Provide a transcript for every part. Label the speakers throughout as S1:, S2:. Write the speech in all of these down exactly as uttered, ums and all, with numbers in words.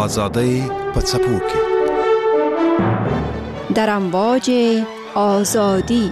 S1: آزادی پڅپوکي
S2: در امواج آزادی.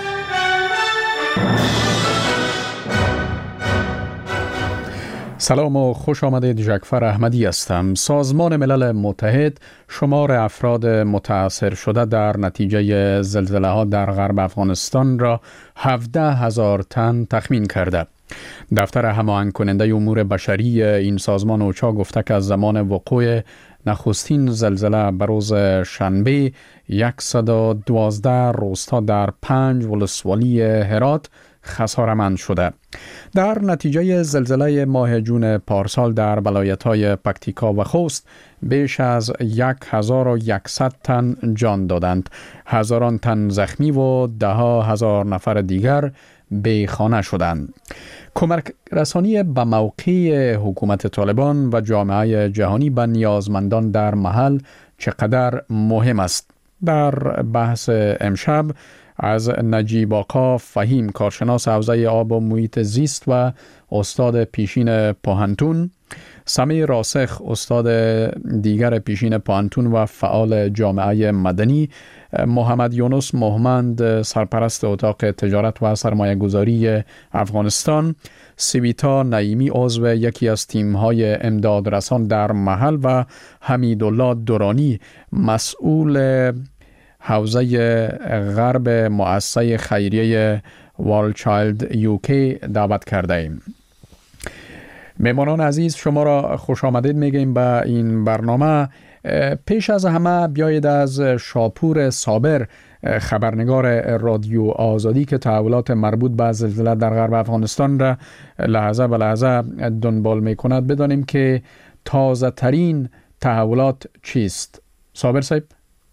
S3: سلام و خوش آمدید. جعفر احمدی هستم. سازمان ملل متحد شمار افراد متاثر شده در نتیجه زلزله ها در غرب افغانستان را هفده هزار تن تخمین کرده. دفتر هماهنگ کننده امور بشری این سازمان اوچا گفته که از زمان وقوع نخستین زلزله به روز شنبه صد و دوازده روستا در پنج ولسوالی هرات خساره‌مند شده. در نتیجه زلزله ماه جون پارسال در ولایت‌های پکتیکا و خوست بیش از یک هزار و یکصد تن جان دادند. هزاران تن زخمی و ده ها هزار نفر دیگر بی خانه شدند. کمک رسانی به موقع حکومت طالبان و جامعه جهانی به نیازمندان در محل چقدر مهم است. در بحث امشب از نجیب آقا فهیم، کارشناس حوزه آب و محیط زیست و استاد پیشین پوهنتون، سمی راسخ، استاد دیگر پیشین پوهنتون و فعال جامعه مدنی، محمد یونس محمد، سرپرست اتاق تجارت و سرمایه گذاری افغانستان، سیویتا نعیمی، عضو یکی از تیم‌های امدادرسان در محل و حمیدالله دورانی، مسئول حوزه غرب مؤسسه خیریه وال چایلد یوکی دعوت کرده ایم. مهمانان عزیز، شما را خوش آمدید میگیم به این برنامه. پیش از همه بیایید از شاپور صابر، خبرنگار رادیو آزادی که تحولات مربوط به زلزله در غرب افغانستان را لحظه به لحظه دنبال میکند بدانیم که تازه ترین تحولات چیست. صابر صاحب؟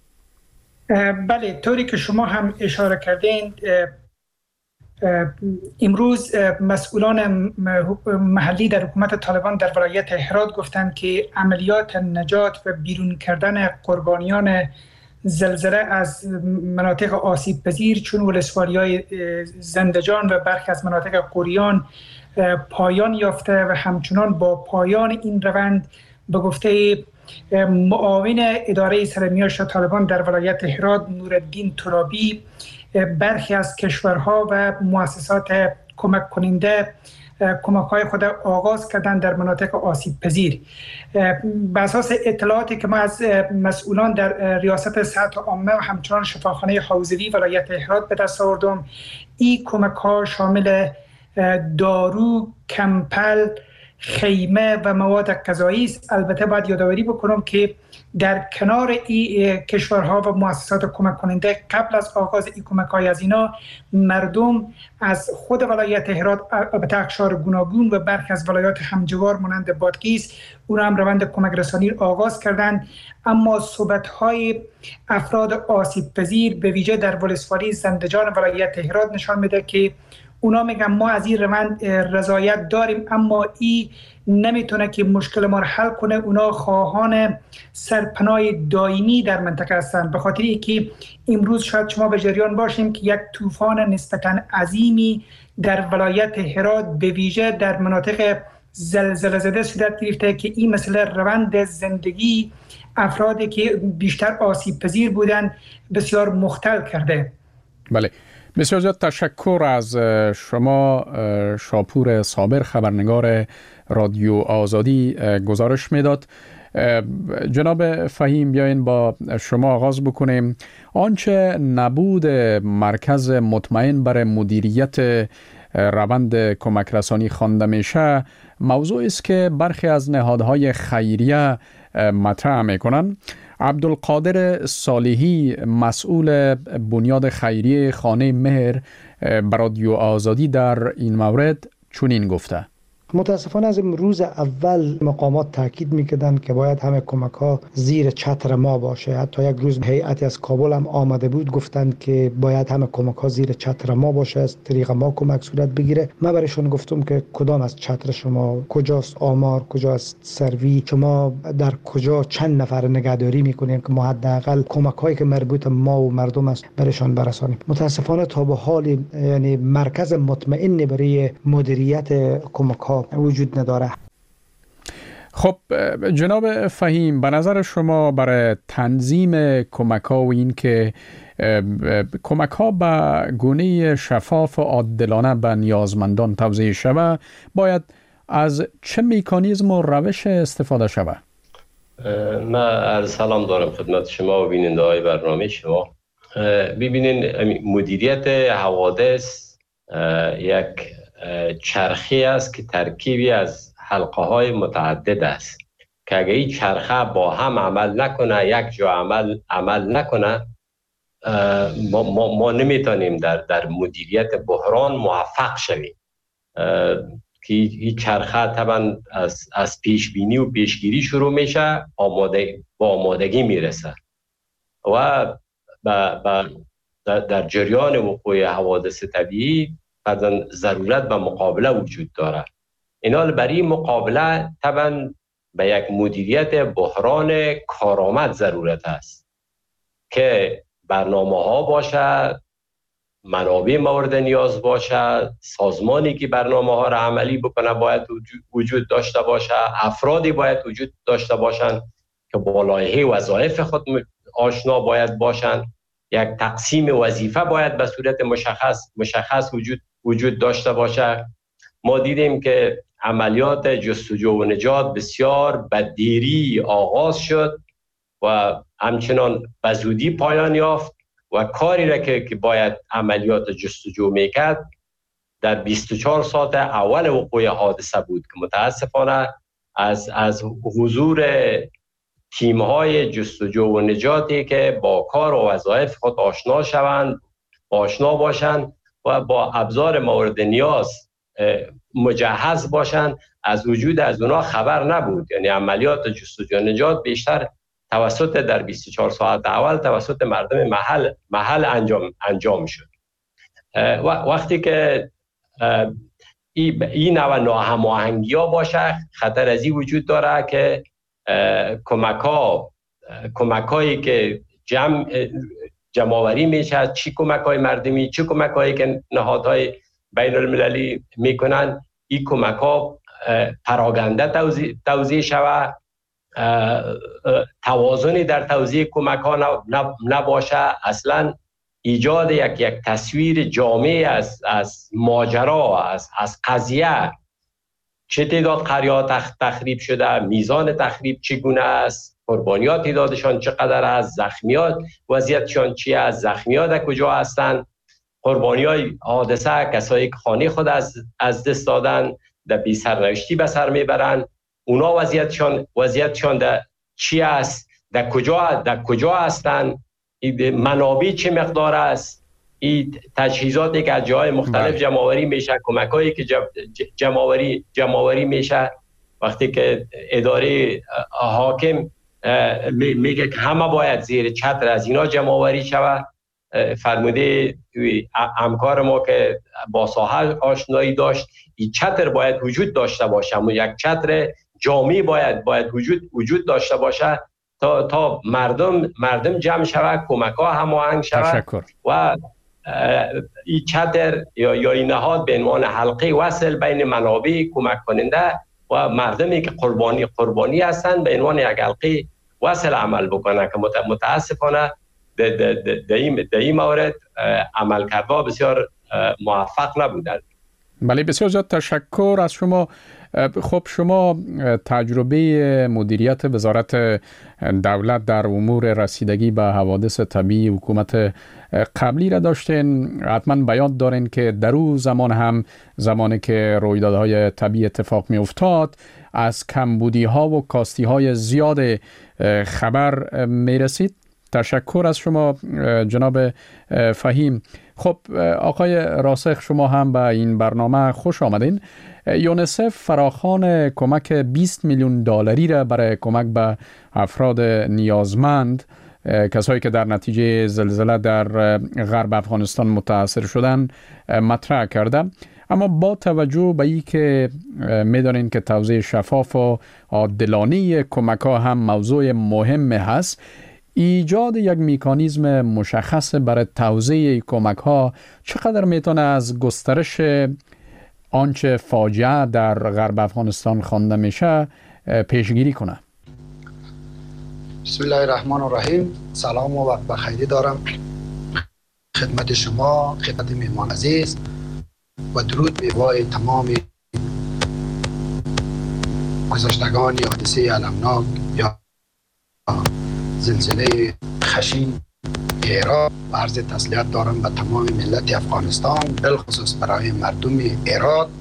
S4: بله، طوری که شما هم اشاره کردین، امروز مسئولان محلی در حکومت طالبان در ولایت هرات گفتند که عملیات نجات و بیرون کردن قربانیان زلزله از مناطق آسیب پذیر چون ولسوالی‌های زندجان و برخی از مناطق قریان پایان یافته و همچنان با پایان این روند به گفته معاون اداره سرمیاشت طالبان در ولایت هرات نورالدین ترابی، برخی از کشورها و مؤسسات کمک کننده کمک‌های خود آغاز کردن در مناطق آسیب پذیر. بر اساس اطلاعاتی که ما از مسئولان در ریاست صحت عامه و همچنان شفاخانه حوزوی ولایت هرات به دست آوردم، این کمک‌ها شامل دارو، کمپل، خیمه و مواد غذایی است. البته باید یادآوری بکنم که در کنار این کشورها و مؤسسات کمک کننده قبل از آغاز این کمک‌های از اینا، مردم از خود ولایت هرات البته اقشار گوناگون و برخی از ولایات همجوار مانند بادغیس اون هم روند کمک رسانی آغاز کردند، اما صحبت‌های افراد آسیب پذیر به ویژه در ولسوالی زندجان ولایت هرات نشان میده که اونا میگن ما از این روند رضایت داریم، اما این نمیتونه که مشکل ما رو حل کنه. اونا خواهان سرپناه دائمی در منطقه هستند، به خاطر اینکه امروز شاید شما به جریان باشیم که یک طوفان نسبتاً عظیمی در ولایت هرات به ویژه در مناطق زلزله زده صورت گرفته که این مسئله روند زندگی افرادی که بیشتر آسیب پذیر بودن بسیار مختل کرده.
S3: بله، بسیار زیاد تشکر از شما شاپور صابر، خبرنگار رادیو آزادی گزارش میداد. جناب فهیم، بیاین با شما آغاز بکنیم. آنچه نبود مرکز مطمئن برای مدیریت روند کمک رسانی خوانده میشه، موضوع است که برخی از نهادهای خیریه مطرح میکنن. عبدالقادر صالحی، مسئول بنیاد خیریه خانه مهر، بر رادیو آزادی در این مورد چنین گفته:
S5: متاسفانه از روز اول مقامات تاکید میکردن که باید همه کمک ها زیر چتر ما باشه. حتی یک روز هیئتی از کابل هم آمده بود، گفتند که باید همه کمک ها زیر چتر ما باشه، از طریق ما کمک صورت بگیره. من برایشون گفتم که کدام از چتر شما، کجاست آمار، کجاست سروی، شما در کجا چند نفر نگهداری میکنین که ما حداقل کمک هایی که مربوط ما و مردم است برایشان برسانیم. متاسفانه تا به حال یعنی مرکز مطمئن برای مدیریت کمک ها وجود نداره.
S3: خب جناب فهیم، به نظر شما برای تنظیم کمک ها و این که کمک ها به گونه شفاف و عادلانه به نیازمندان توزیع شود، باید از چه مکانیزم و روش استفاده شود؟
S6: من عرض سلام دارم خدمت شما و بیننده های برنامه شما. ببینین، مدیریت حوادث یک چرخی است که ترکیبی از حلقه های متعدد است که اگه این چرخه با هم عمل نکنه، یک جا عمل عمل نکنه، ما, ما, ما نمیتونیم در, در مدیریت بحران موفق شویم. که این چرخه طبعا از, از پیش بینی و پیشگیری شروع میشه، آماده با آمادگی میرسه و با, با در, در جریان وقوع حوادث طبیعی بعداً ضرورت به مقابله وجود داره. اینال برای مقابله طبعا به یک مدیریت بحران کارآمد ضرورت است که برنامه ها باشه، منابع مورد نیاز باشه، سازمانی که برنامه ها را عملی بکنه باید وجود داشته باشه، افرادی باید وجود داشته باشند که با لایحه وظایف خود آشنا باید باشند، یک تقسیم وظیفه باید به صورت مشخص مشخص وجود وجود داشته باشه. ما دیدیم که عملیات جستجو و نجات بسیار به دیری آغاز شد و همچنان به زودی پایان یافت و کاری را که باید عملیات جستجو میکرد در بیست و چهار ساعت اول وقوع حادثه بود که متاسفانه از از حضور تیم‌های جستجو و نجاتی که با کار و وظایف خود آشنا شوند، آشنا باشند و با ابزار مورد نیاز مجهز باشند، از وجود از اونا خبر نبود. یعنی عملیات جستجو و نجات بیشتر توسط در بیست و چهار ساعت اول توسط مردم محل محل انجام انجام شد. وقتی که این نوع ناهماهنگی ها باشه، خطر ازی وجود داره که کمک ها کمک هایی که جمع جمع‌آوری میشه، چی کمک های مردمی، چی کمک هایی که نهادهای بین المللی میکنن، این کمک ها پراگنده توزیع, توزیع شود، توازنی در توزیع کمک ها نباشه، اصلا ایجاد یک یک تصویر جامع از از ماجرا، از از قضیه، چه تعداد قریات تخریب شده، میزان تخریب چگونه است، قربانیات تعدادشان چقدر است، زخمیات وضعیتشان چی است، زخمیات کجا هستند، قربانیای حادثه کسایی که خانه خود از از دست دادن، در بی سرنوشتی به سر میبرن، اونا وضعیتشان وضعیتشان در چی است، در کجا در کجا هستن، منابع چه مقدار است، این تجهیزاتی که از جای مختلف جمع‌آوری میشه، کمکایی که جمع‌آوری جمع‌آوری میشه، وقتی که اداره حاکم میگه که همه باید زیر چتر از اینا جمع‌آوری شود، فرموده همکار ما که با ساحل آشنایی داشت، این چتر باید وجود داشته باشه، اما یک چتر جامعی باید باید وجود وجود داشته باشه تا تا مردم مردم جمع شود، کمک‌ها هماهنگ شود و این چتر یا یا این نهاد به عنوان حلقه وصل بین منابع کمک کننده و مردمی که قربانی قربانی هستند به عنوان یک حلقه وصل عمل بکنه که متاسفانه در این مورد عملکردها بسیار موفق نبودند.
S3: بله، بسیار زیاد تشکر از شما. خب شما تجربه مدیریت وزارت دولت در امور رسیدگی به حوادث طبیعی حکومت قبلی را داشتین. حتما بیان دارین که در اون زمان هم زمانی که رویدادهای طبیعی اتفاق می افتاد از کمبودی ها و کاستی های زیاد خبر می رسید. تشکر از شما جناب فهیم. خب آقای راسخ، شما هم به این برنامه خوش آمدین. یونیسف فراخوان کمک بیست میلیون دلاری را برای کمک به افراد نیازمند، کسایی که در نتیجه زلزله در غرب افغانستان متاثر شدن، مطرح کرده. اما با توجه به این که میدانین که توزیع شفاف و عادلانه کمک ها هم موضوع مهم هست، ایجاد یک مکانیزم مشخص برای توزیع کمک ها چقدر میتونه از گسترش آنچه فاجعه در غرب افغانستان خوانده میشه پیشگیری کنه؟
S7: بسم الله الرحمن الرحیم. سلام و وقت بخیری دارم خدمت شما، خدمت مهمان عزیز و درود به وای تمام گذشتگان حادثه المناک یا زلزله خشن عراق و عرض تسلیت دارم به تمام ملت افغانستان، بالخصوص برای مردم عراق.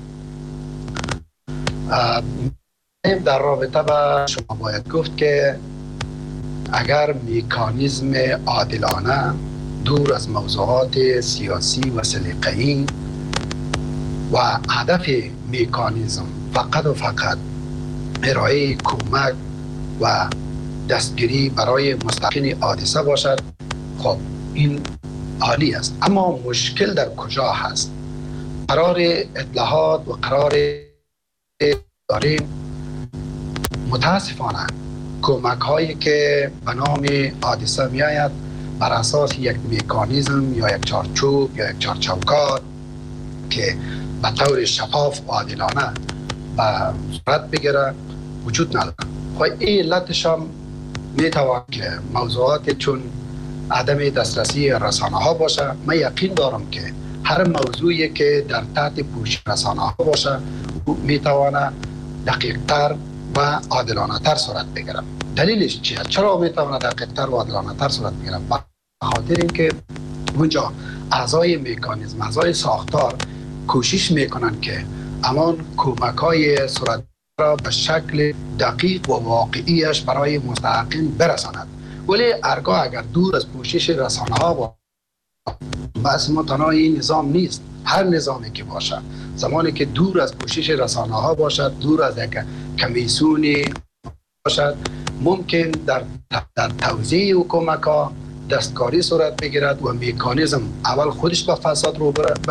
S7: در رابطه با شما باید گفت که اگر مکانیزم عادلانه دور از موضوعات سیاسی و سلیقه‌ای و هدف مکانیزم فقط و فقط ارائه کمک و دستگیری برای مستحقین حادثه باشد، خب این عالی است. اما مشکل در کجا هست؟ قرار اطلاعات و قرار داریم متاسفانه کمک هایی که به نام حادثه می آید بر اساس یک مکانیزم یا یک چارچوب یا یک چارچوکات که به طور شفاف و عادلانه به صورت بگیره وجود نداره. و این علتش هم می توان که موضوعات چون عدم دسترسی رسانه ها باشه. من یقین دارم که هر موضوعی که در تحت پوشش رسانه ها باشه می تواند دقیق تر و عادلانه تر صورت بگیره. دلیلش چیه؟ چرا می تواند دقیق تر و عادلانه تر صورت بگیره؟ به خاطر اینکه اونجا اعضای مکانیزم، اعضای ساختار کوشش میکنن که امان کمک های صورت را به شکل دقیق و واقعیش برای مستحقین برساند. ولی ارگاه اگر دور از پوشش رسانه ها با بس ما تنها این نظام نیست، هر نظامی که باشه زمانی که دور از پوشش رسانه ها باشد، دور از یک کمیسیونی باشد، ممکن در در توزیع و کمک ها دستکاری صورت بگیرد و مکانیزم اول خودش به فساد رو به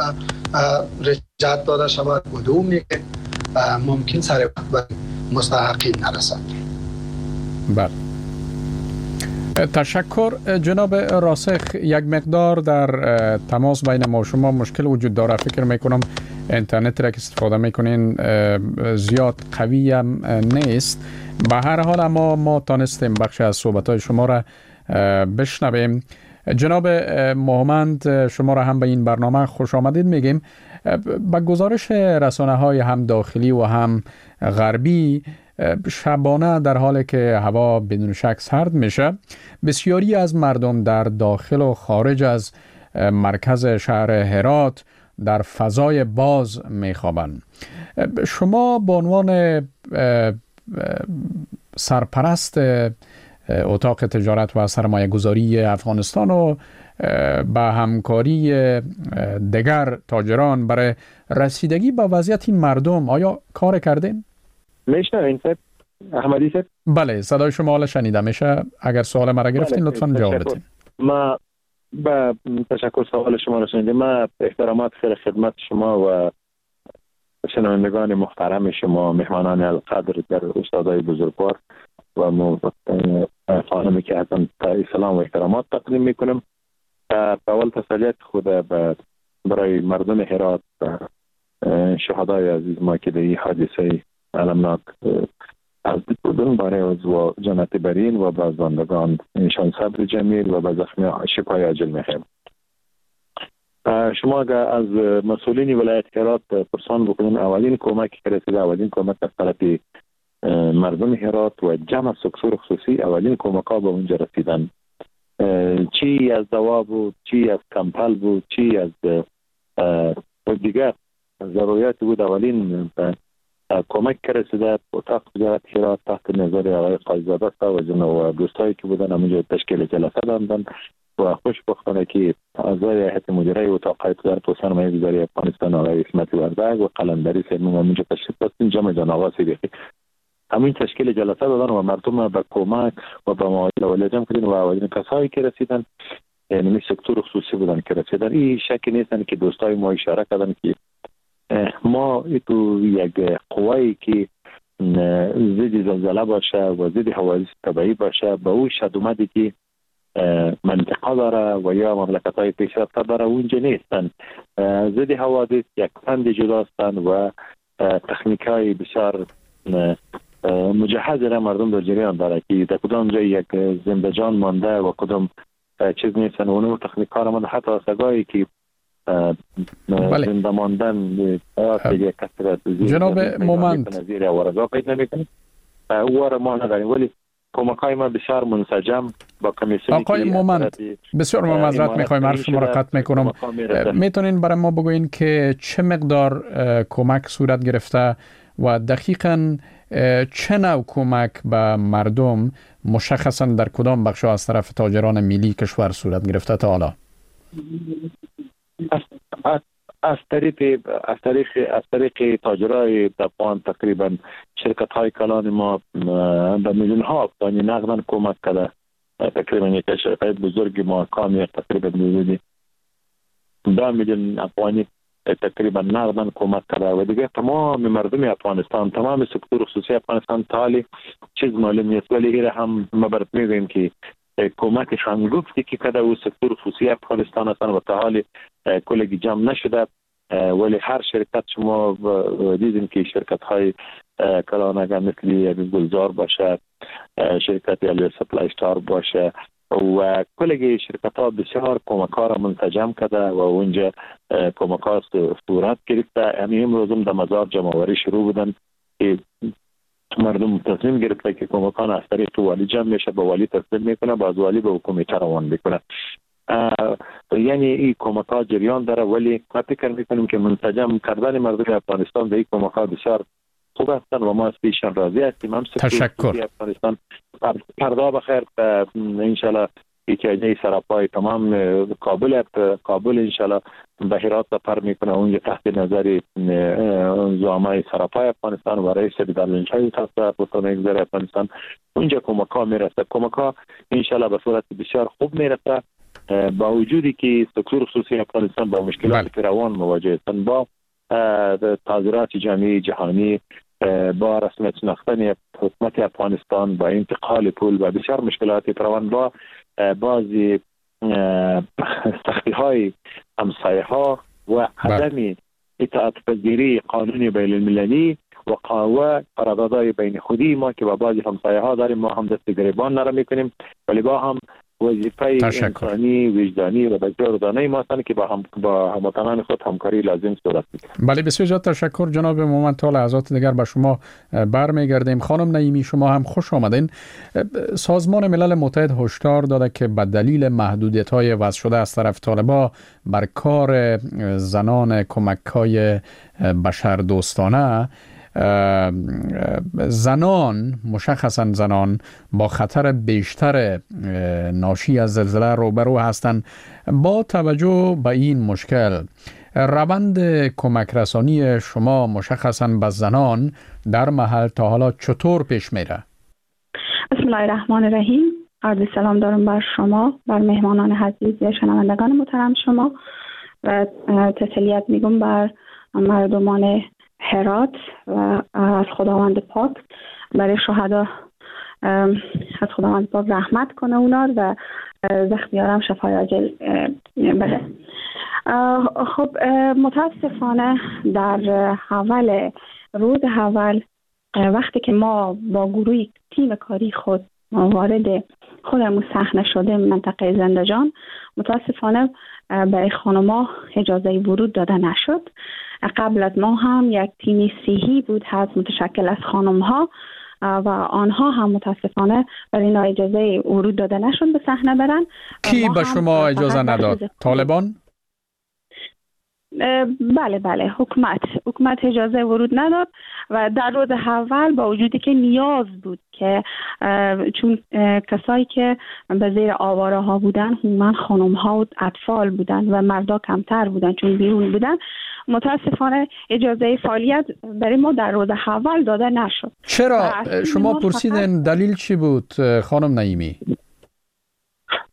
S7: رجعت داده شود و دومی که ممکن سر وقت به مستحقین نرسد.
S3: بله، تشکر جناب راسخ. یک مقدار در تماس بین ما شما مشکل وجود داره. فکر میکنم اینترنت را که استفاده میکنین زیاد قوی هم نیست. به هر حال اما ما تانستیم بخش از صحبت های شما را بشنویم. جناب محمد، شما را هم به این برنامه خوش آمدید میگیم. با گزارش رسانه های هم داخلی و هم غربی، شبانه در حالی که هوا بدون شک سرد میشه، بسیاری از مردم در داخل و خارج از مرکز شهر هرات در فضای باز میخوابند. شما به عنوان سرپرست اتاق تجارت و سرمایه گذاری افغانستان و با همکاری دیگر تاجران برای رسیدگی به وضعیت این مردم آیا کار کردین؟
S8: میشنوین صاحب احمدی صاحب؟
S3: بله، صدای شما حالا شنیده میشه. اگر سوال مرا گرفتین لطفاً جواب بدین.
S8: ما با تشکر سوال شما رو شنیدیم. ما احترامات خیر خدمت شما و شنوندگان محترم شما، مهمانان القدر در استادای بزرگوار و خانمی که حتما سلام و احترامات تقدیم میکنم. اول تسلیت خود برای مردم هرات و شهدای عزیز ما که در این حادثه المناک از بودن برای و جنت برین و بازماندگان انشان صبر جمیل و به زخمی شفای عاجل میخوایم. شما اگر از مسئولین ولایت هرات پرسان بکنین اولین کمک که رسیده، اولین کمک از طرف مردم هرات و جمع سکتور خصوصی، اولین کمک ها به اونجا رسیدن. چی از دوا بود، چی از کمپل بود، چی از دیگر ضروریات بود، اولین کمک که رسیده. اتاق تجارت هرات تحت نظر آقای قاضی‌زاده و جناب دوستایی که بودن همونجا تشکیل جلسه دادن و خوشبختانه که اعضای هیئت مدیره اتاق تجارت و سرمایه گذاری افغانستان آقای اسمت وردگ و قلندری سیمون همونجا تشریف داشتیم. جمع جان آقا صدیقی همین تشکیل جلسه دادن و مردم به کمک و به معایله و لجم کردن و اولین کسایی که رسیدن یعنی سکتور خصوصی بودن که رسیدن. این شکی نیستن که دوستای ما اشاره کردن که ما تو یک قوایی که ضد زلزله باشه و ضد حوادث طبیعی باشه به اون شد اومدی که منطقه داره و یا مملکت های پیشرفته داره اونجا نیستن. ضد حوادث یک فند جدا هستند و تکنیک های بسیار مجهز را مردم در جریان داره که در کدام جای یک زنده جان مانده و کدام چیز نیستن و اونو تکنیک کار من حتی سگایی که زنده ماندن یک کسی
S3: جناب مومند
S8: زیر ورگاه پیدا نمیکنه واره ما نداریم ولی کمکای ما بسیار منسجم با کمیسیونی
S3: آقای مومند بسیار معذرت میخوایم هر شما را قطع میکنم میتونین برای ما بگوین که چه مقدار کمک صورت گرفته و دقیقاً چه نوع کمک به مردم مشخصاً در کدام بخش‌ها از طرف تاجران ملی کشور صورت گرفته تا حالا؟
S8: از از طریق از طریق از طریق تاجرای افغان تقریبا شرکت های کلان ما به میلیون ها افغانی نقداً کمک کرده. تقریبا یک شرکت بزرگ ما کامی تقریبا میلیون دو میلیون افغانی تقریبا نقداً کمک کرده و دیگه تمام مردم افغانستان تمام سکتور خصوصی افغانستان تالی چیز معلوم نیست ولی ایره هم ما برات میگیم که کمکشان گفتی که کده و سکتور خصوصی افغانستان هستن و تا حال کلگی جمع نشده ولی هر شرکت شما دیدیم که شرکت های کلانگه مثل گلزار باشه شرکت یالوی سپلای استار باشه و کلگی شرکت ها بسیار کمک ها را منسجم کرده و اونجا کمک ها صورت گرفته. یعنی امروزم در مزار جمعوری شروع بودن که مردم تصمیم گرفته که کمکان از طریق والی جمع میشه با والی تسلیم میکنه باز والی به حکومت روان میکنه. یعنی این کمک ها جریان داره ولی ما فکر میکنیم که منسجم کردن مردم افغانستان به این کمک ها بسیار خوب هستند و ما از پیشان راضی هستیم.
S3: تشکر.
S8: افغانستان فردا بخیر انشالله ایتیاجه سراپای تمام کابل کابل انشالله به هرات سفر میکنه اونجا تحت نظر زعمای سراپای افغانستان و رئیس بیدارلنشای تحت بطانه اگزار افغانستان اونجا کمک ها میرسه. کمک ها انشالله به صورت بسیار خوب میرسه با وجودی که سکتور خصوصی افغانستان با مشکلات فراوان مواجه هستند با تظاهرات جامعه جهانی با رسمیت شناختن حکومت افغانستان با انتقال پول و بسیار مشکلات فراوان با بعضی سختی های همسایه ها و عدم اطاعت پذیری قانون بین المللی و قوا قراردادهای بین خودی ما که با بعضی همسایه ها داریم ما هم دست گریبان نرم میکنیم ولی با هم وظیفه انسانی وجدانی و بجاردانه ما هستند که با هم با هموطنان خود همکاری لازم صورت می‌گیرد.
S3: بله بسیار زیاد تشکر جناب مومند. تا لحظات دیگر به شما برمیگردیم. خانم نعیمی شما هم خوش آمدین. سازمان ملل متحد هشدار داده که به دلیل محدودیت‌های وضع شده از طرف طالبان بر کار زنان کمک‌های بشردوستانه زنان مشخصا زنان با خطر بیشتر ناشی از زلزله روبرو هستند. با توجه به این مشکل روند کمک رسانی شما مشخصا به زنان در محل تا حالا چطور پیش میره؟
S9: بسم الله الرحمن الرحیم. عرض سلام دارم بر شما، بر مهمانان عزیز و شنوندگان محترم شما و تسلیت میگم بر مردمان هرات و از خداوند پاک برای شهدا از خداوند پاک رحمت کنه اونا و زخمیارم شفای عاجل بده. خب متاسفانه در اول روز اول وقتی که ما با گروه تیم کاری خود وارد خودمون صحنه شده منطقه زندجان متاسفانه برای خانم‌ها اجازه ورود داده نشد. قبل از ما هم یک تیم صحی بود هست متشکل از خانم‌ها و آنها هم متاسفانه برای اینا اجازه ورود داده نشد به صحنه برن.
S3: کی به شما اجازه نداد؟ طالبان؟
S9: بله بله حکومت حکومت اجازه ورود نداد و در روز اول با وجودی که نیاز بود که چون کسایی که به زیر آواره ها بودن عموما خانم ها و اطفال بودن و مردا کمتر بودن چون بیرون بودن متاسفانه اجازه فعالیت برای ما در روز اول داده نشد.
S3: چرا؟ شما پرسیدن دلیل چی بود خانم نعیمی؟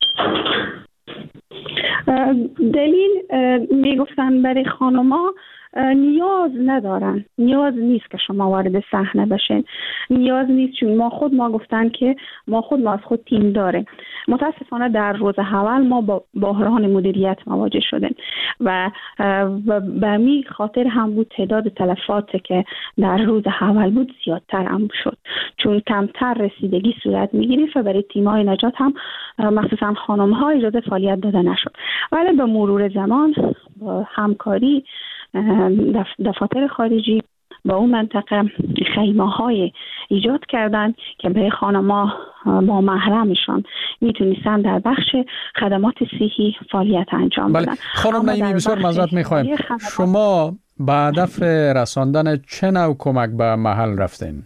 S9: دلیل میگفتن برای خانما نیاز ندارن، نیاز نیست که شما وارد صحنه بشین، نیاز نیست، چون ما خود ما گفتن که ما خود ما از خود تیم داریم. متاسفانه در روز اول ما با بحران مدیریت مواجه شدیم و به می خاطر هم بود تعداد تلفات که در روز اول بود زیادتر هم شد، چون کمتر رسیدگی صورت میگیره و برای تیم‌های نجات هم مخصوصا خانم‌ها اجازه فعالیت داده نشد. ولی به مرور زمان با همکاری دفاتر خارجی با اون منطقه خیمه‌های ایجاد کردن که به خانم‌ها با محرمشان میتونستن در بخش خدمات صحی فعالیت انجام بدن.
S3: خانم نعیمی بسیار معذرت می‌خوایم، شما به هدف رساندن چه نوع کمک به محل رفتین؟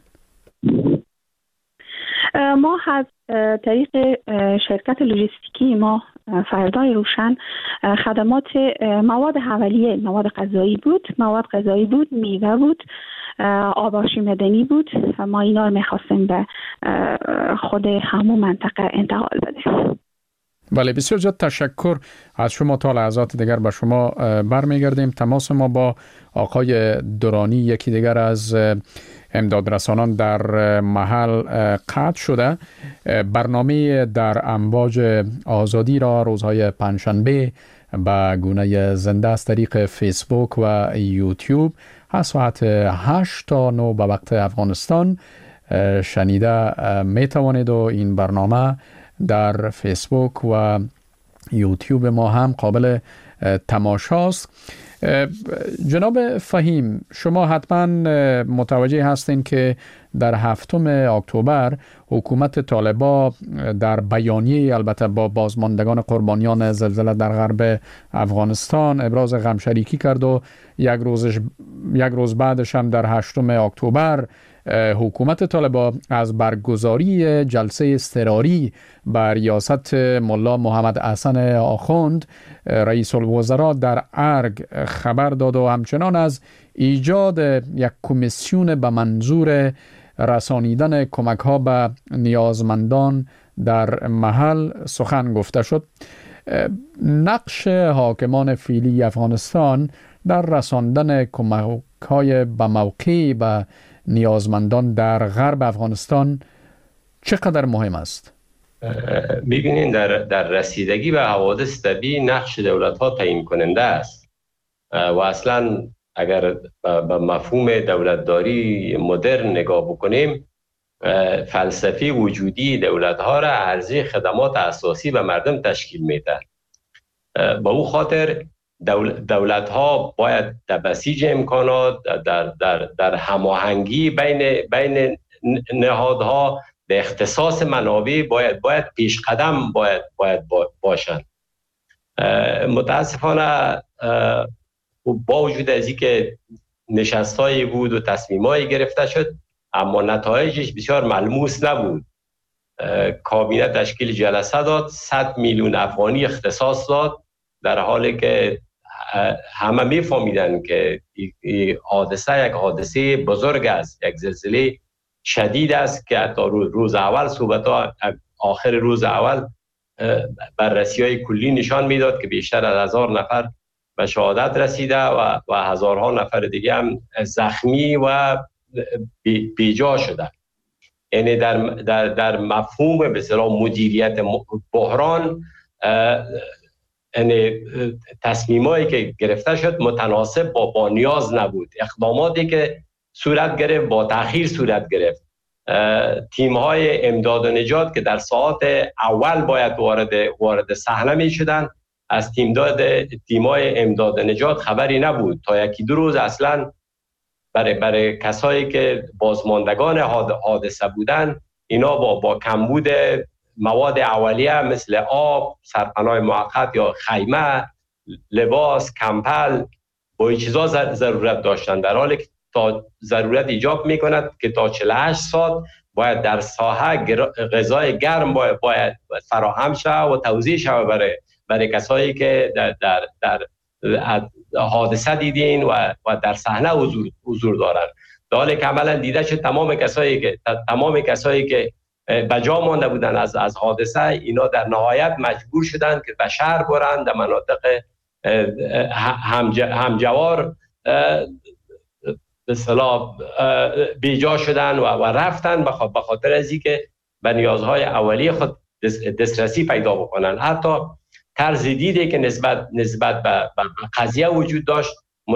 S9: ما از طریق شرکت لوجستیکی ما فردای روشن خدمات مواد اولیه، مواد غذایی بود، مواد غذایی بود، میوه بود، آباشی مدنی بود، ما اینا رو میخواستیم به خود همون منطقه انتقال بدیم.
S3: بله، بسیار زیاد تشکر از شما. تا لحظات دیگر به شما برمیگردیم. تماس ما با آقای درانی، یکی دیگر از امدادرسانان در محل، قطع شده. برنامه در امواج آزادی را روزهای پنجشنبه به گونه زنده از طریق فیسبوک و یوتیوب از ساعت هشت تا نه به وقت افغانستان شنیده می توانید و این برنامه در فیسبوک و یوتیوب ما هم قابل تماشاست. جناب فهیم، شما حتما متوجه هستین که در هفتم اکتبر حکومت طالبان در بیانیه، البته با بازماندگان قربانیان زلزله در غرب افغانستان، ابراز غمشریکی کرد و یک روزش یک روز بعدش هم در هشتم اکتبر حکومت طالبان از برگزاری جلسه اضطراری بر ریاست ملا محمد حسن آخوند رئیس الوزراء در ارگ خبر داد و همچنان از ایجاد یک کمیسیون به منظور رسانیدن کمک ها به نیازمندان در محل سخن گفته شد. نقش حاکمان فعلی افغانستان در رساندن کمک های به موقع به نیازمندان در غرب افغانستان چقدر مهم است؟
S6: می‌بینین در در رسیدگی به حوادث طبیعی نقش دولت‌ها تعیین کننده است و اصلا اگر به مفهوم دولتداری مدرن نگاه بکنیم، فلسفه وجودی دولت‌ها را عرضه خدمات اساسی به مردم تشکیل میده. با او خاطر دولت ها باید در بسیج امکانات، در, در, در هماهنگی بین, بین نهادها، در اختصاص منابع باید, باید پیش قدم باید, باید باشند. متاسفانه با وجود از اینکه نشستایی بود و تصمیمایی گرفته شد، اما نتایجش بسیار ملموس نبود. کابینه تشکیل جلسه داد، صد میلیون افغانی اختصاص داد، در حالی که همه میفهمیدن که این حادثه یک حادثه بزرگ است، یک زلزله شدید است که حتی روز اول صحبت ها آخر روز اول بررسی های کلی نشان میداد که بیشتر از هزار نفر به شهادت رسیده و, و هزارها نفر دیگه هم زخمی و بیجا شده. یعنی در, در, در مفهوم به اصطلاح مدیریت بحران، یعنی تصمیمایی که گرفته شد متناسب با با نیاز نبود. اقداماتی که صورت گرفت با تأخیر صورت گرفت. تیم‌های امداد و نجات که در ساعات اول باید وارد وارد صحنه می‌شدند، از تیمداد تیم‌های امداد و نجات خبری نبود. تا یکی دو روز اصلاً برای برای کسایی که بازماندگان حادثه بودند، اینا با با کمبود مواد اولیه مثل آب، سرپناه موقت یا خیمه، لباس، کمپل با این چیزا ضرورت داشتن، در حالی که تا ضرورت ایجاب میکند که تا چهل و هشت ساعت باید در ساحه غذای گرم باید, باید فراهم شود و توزیع شود برای برای کسایی که در در, در حادثه دیدین و و در صحنه حضور حضور دارند. در حالی که عملا دیده شد تمام کسایی که تمام کسایی که بجا مانده بودن از از حادثه، اینا در نهایت مجبور شدند که به شهر برند، در مناطق همجوار به اصطلاح بیجا شدن و, و رفتن به خاطر از اینکه به نیازهای اولیه خود دسترسی پیدا بکنن. حتی طرز دیدی که نسبت نسبت به, به قضیه وجود داشت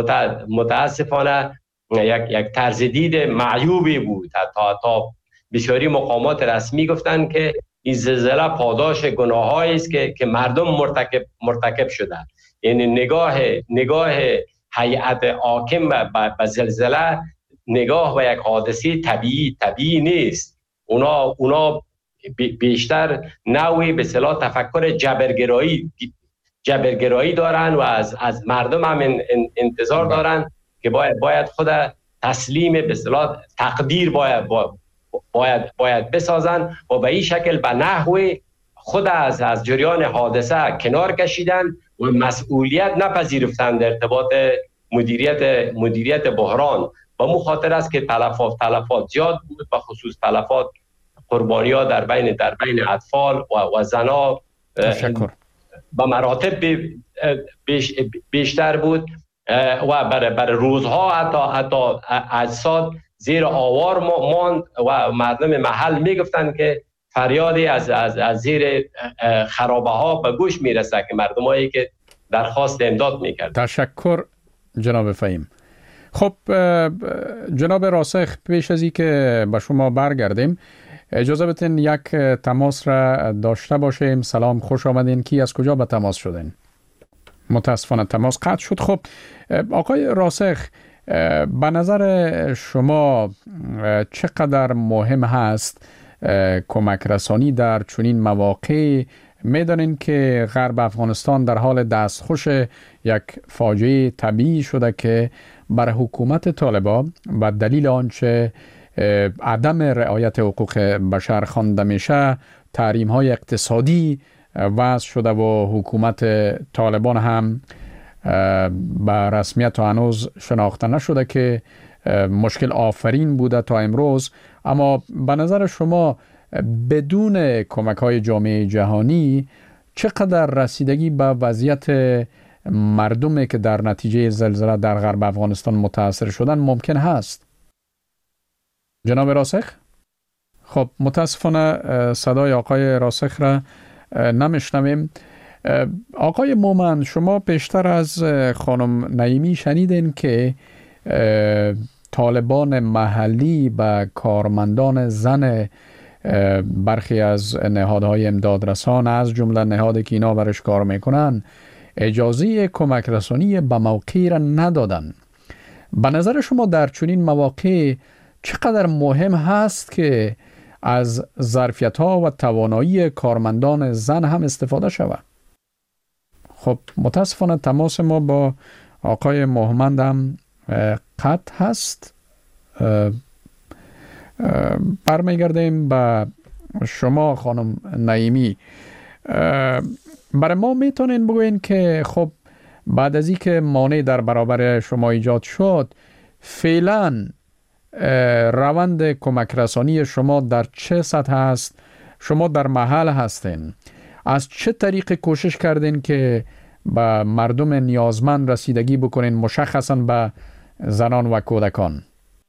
S6: متاسفانه یک یک طرز دید معیوبی بود. حتی حتی بسیاری مقامات رسمی گفتن که این زلزله پاداش گناهایی است که که مردم مرتکب مرتکب شدند. یعنی نگاه نگاه هیئت حاکم به زلزله نگاه به یک حادثه طبیعی طبیعی نیست. اونا اونا بیشتر نوعی به اصطلاح تفکر جبرگرایی جبرگرایی دارن و از از مردم هم انتظار دارن که باید باید خود تسلیم به اصطلاح تقدیر باید باید باید بسازن و به این شکل به نحوی خود از از جریان حادثه کنار کشیدن و مسئولیت نپذیرفتن در ارتباط مدیریت مدیریت بحران. و مو خاطر است که تلفات تلفات زیاد بود، به خصوص تلفات قربانی‌ها در بین در بین اطفال و و زنان به مراتب بیش بیشتر بود و برای برای روزها حتی حتی اجساد زیر آوار ماند و مردم محل میگفتن که فریادی از از از زیر خرابه ها به گوش میرسه که مردمایی که درخواست امداد میکرد.
S3: تشکر جناب فهیم. خب جناب راسخ، پیش از این که به شما برگردیم اجازه بدین یک تماس را داشته باشیم. سلام، خوش آمدین. کی از کجا به تماس شدین؟ متاسفانه تماس قطع شد. خب آقای راسخ، به نظر شما چقدر مهم هست کمک رسانی در چنین مواقع؟ میدانین که غرب افغانستان در حال دستخوش یک فاجعه طبیعی شده که بر حکومت طالبان به دلیل آنچه عدم رعایت حقوق بشر خوانده میشه تحریم های اقتصادی وضع شده و حکومت طالبان هم به رسمیت و هنوز شناخته نشده که مشکل آفرین بوده تا امروز. اما به نظر شما بدون کمک های جامعه جهانی چقدر رسیدگی به وضعیت مردمی که در نتیجه زلزله در غرب افغانستان متاثر شدن ممکن هست؟ جناب راسخ؟ خب متاسفانه صدای آقای راسخ را نمیشنویم. آقای مومن، شما پیشتر از خانم نعیمی شنیدین که طالبان محلی به کارمندان زن برخی از نهادهای امدادرسان از جمله نهادی که اینا برش کار میکنن اجازه کمک رسانی به موقع را ندادن. به نظر شما در چنین مواقع چقدر مهم هست که از ظرفیت ها و توانایی کارمندان زن هم استفاده شود؟ خب متاسفانه تماس ما با آقای محمد هم قطع هست. برمیگردیم به شما خانم نعیمی. برای ما میتونین بگوین که خب بعد از اینکه مانع در برابر شما ایجاد شد فعلا روند کمک رسانی شما در چه سطح هست؟ شما در محل هستین، از چه طریق کوشش کردین که به مردم نیازمند رسیدگی بکنین، مشخصا به زنان و کودکان؟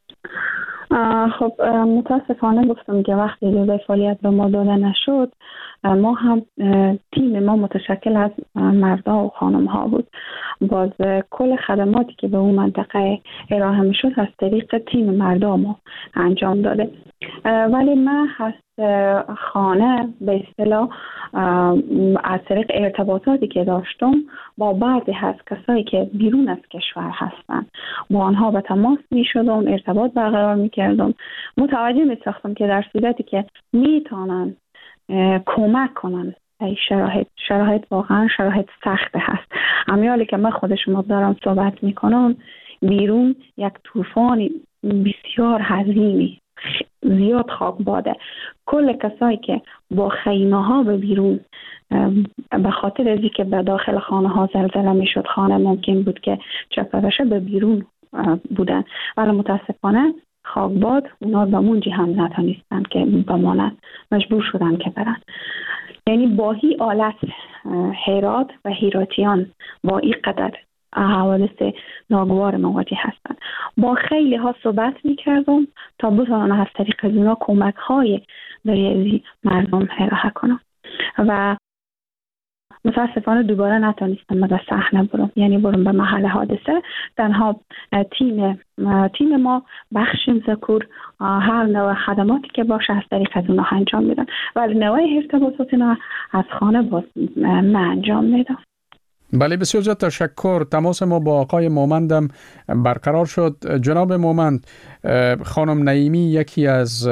S9: خب متاسفانه گفتم که وقتی اجازه فعالیت به ما داده نشد، ما هم تیم ما متشکل از مردا و خانم ها بود. باز کل خدماتی که به اون منطقه ارائه می شد از طریق تیم مردا ما انجام داده. ولی من هست خانه به اصطلاح از طریق ارتباطاتی که داشتم با بعضی از کسایی که بیرون از کشور هستن با آنها به تماس می شدم، ارتباط برقرار می کردم. متوجه می ساختم که در صورتی که می تانن کمک کنن این شرایط شرایط واقعا شرایط سخت هست. امیالی که من خود شما دارم صحبت می کنم بیرون یک طوفان بسیار حزینی زیاد خاک باده. کل کسایی که با خیمه ها به بیرون به خاطر از اینکه به داخل خانه ها زلزله می شد خانه ممکن بود که چپه بشه به بیرون بودن، ولی متاسفانه خاکباد اونا به منجی هم نتانستن که بمانند، مجبور شدن که برن. یعنی با هی آلت هرات و هیراتیان با این قدر حوادث ناگوار مواجه هستند. با خیلی ها صحبت میکردم تا بتوانم از طریق از اونا کمک های برای مردم ارائه کنم و متاسفانه دوباره نتونستم به صحنه برم، یعنی برم به محل حادثه. تنها تیم تیم ما بخش ذکور هر نوع خدماتی که باشه از طریق از اونها انجام میدن و نوع ارتباطات نه از خانه باز من انجام میدم.
S3: بله بسیار زیاد تشکر. تماس ما با آقای مومندم برقرار شد. جناب مومند، خانم نعیمی یکی از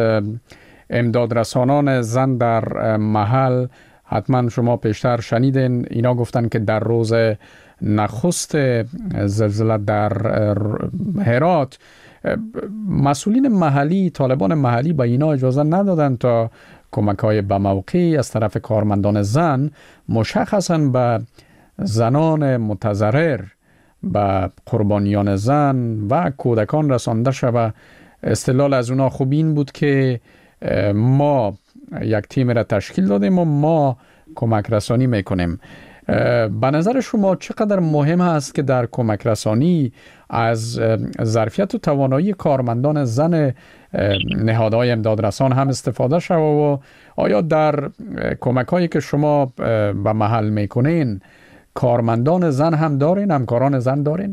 S3: امدادرسانان زن در محل، حتما شما پیشتر شنیدین، اینا گفتن که در روز نخست زلزله در هرات مسئولین محلی، طالبان محلی به اینا اجازه ندادن تا کمک‌های به موقع از طرف کارمندان زن مشخصاً به زنان متضرر، به قربانیان زن و کودکان رسانده شود. استدلال از اونا خوب این بود که ما یک تیم را تشکیل دادیم و ما کمک رسانی میکنیم. به نظر شما چقدر مهم است که در کمک رسانی از ظرفیت و توانایی کارمندان زن نهادهای امدادرسان هم استفاده شود و آیا در کمک هایی که شما به محل میکنین کارمندان زن هم دارین، همکاران زن دارین؟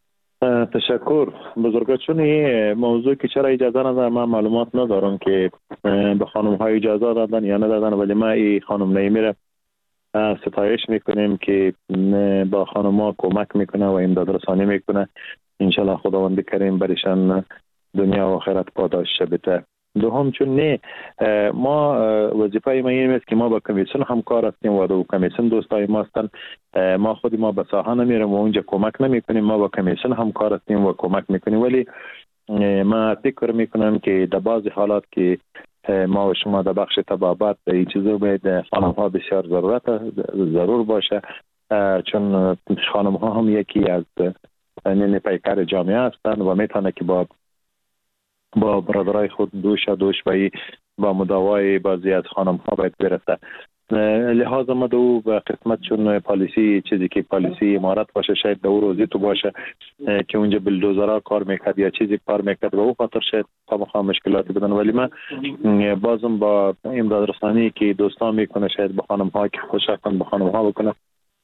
S8: تشکر بزرگوار. چون این موضوع که چرا اجازه ندارم من معلومات ندارم که به خانم های اجازه دادن یا ندادن، ولی ما این خانم نعیمی را ستایش میکنیم که با خانم ها کمک میکنه و امداد رسانی میکنه. انشالله خداوند کریم برشان دنیا و آخرت پاداش بده. دوم چون نه ما وظیفه ما این است که ما با کمیسیون همکار هستیم و دو کمیسیون دوستای ما هستن. ما خودی ما به ساحه نمیریم و اونجا کمک نمیکنیم، ما با کمیسیون همکار هستیم و کمک میکنیم. ولی ما فکر میکنم که در بعضی حالات که ما و شما در بخش طبابت این چیزو باید خانم ها بسیار ضرورت ضرور باشه، چون خانم ها هم یکی از نیمه پیکر جامعه هستند و میتونه که با با برادرای خود دوش دوش و با مداوای بعضی از خانم ها باید برسه. لحاظا ما دو به قسمت چون پالیسی چیزی که پالیسی امارت باشه، شاید دو روزی تو باشه که اونجا بلدوزرها کار میکرد یا چیزی کار میکرد و او خاطر شاید خامخا مشکلاتی بدن. ولی من بازم با امداد رسانی که دوستان میکنه شاید به خانم ها که خوشحال به خانم ها بکنه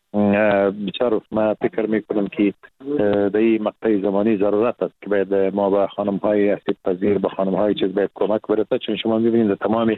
S8: بچار ما فکر میکنم که در این مقطع زمانی ضرورت است که باید ما به خانم های اسید پذیر به خانم های چیز باید کمک برسه. چون شما میبینید تمام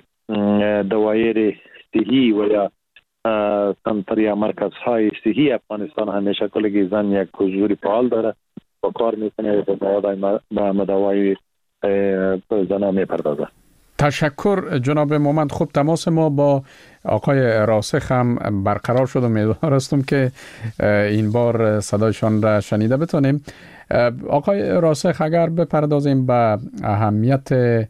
S8: دوایر صحی و یا سنتر یا مرکز های صحی افغانستان همیشه کلگی زن یک حضور فعال داره و کار میکنه به مداوای زنها میپردازه.
S3: تشکر جناب مومند. خوب تماس ما با آقای راسخ هم برقرار شد و امیدوار هستم که این بار صدایشان را شنیده بتونیم. آقای راسخ اگر بپردازیم به اهمیت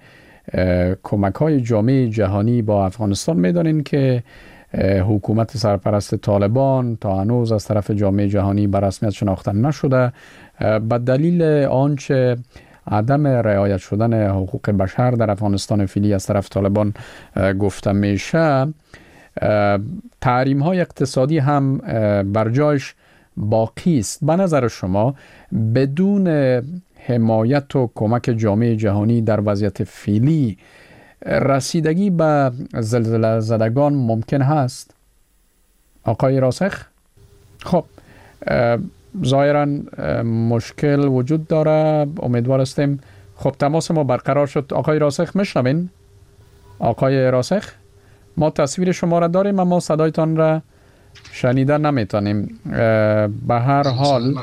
S3: کمک های جامعه جهانی با افغانستان، میدانین که حکومت سرپرست طالبان تا هنوز از طرف جامعه جهانی به رسمیت شناخته نشده به دلیل آنچه عدم رعایت شدن حقوق بشر در افغانستان فعلی از طرف طالبان گفته میشه. تحریم های اقتصادی هم بر جایش باقی است. به نظر شما بدون حمایت و کمک جامعه جهانی در وضعیت فعلی رسیدگی به زلزله زدگان ممکن هست؟ آقای راسخ؟ خب ظاهرا مشکل وجود داره، امیدوار هستیم. خب تماس ما برقرار شد. آقای راسخ میشنوین؟ آقای راسخ ما تصویر شما را داریم اما صدایتان را شنیده نمیتونیم. به هر حال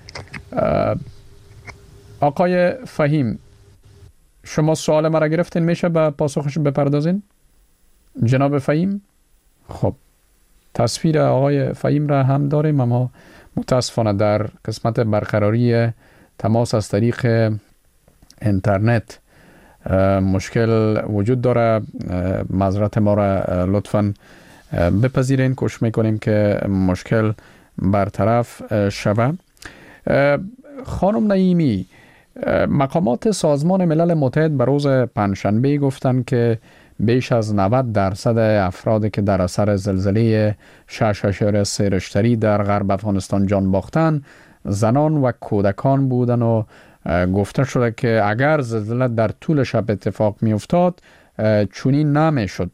S3: آقای فهیم شما سوال مرا گرفتین، میشه به پاسخش بپردازین جناب فهیم؟ خب تصویر آقای فهیم را هم داریم اما متاسفانه در قسمت برقراری تماس از طریق اینترنت مشکل وجود داره. معذرت ما را لطفاً بپذیرین. کوشش میکنیم که مشکل برطرف شود. خانم نعیمی، مقامات سازمان ملل متحد به روز پنجشنبه گفتند که بیش از نود درصد افرادی که در اثر زلزله شش اشاره سه ریشتری در غرب افغانستان جان باختن زنان و کودکان بودن و گفته شده که اگر زلزله در طول شب اتفاق می افتاد چنین نمی شد.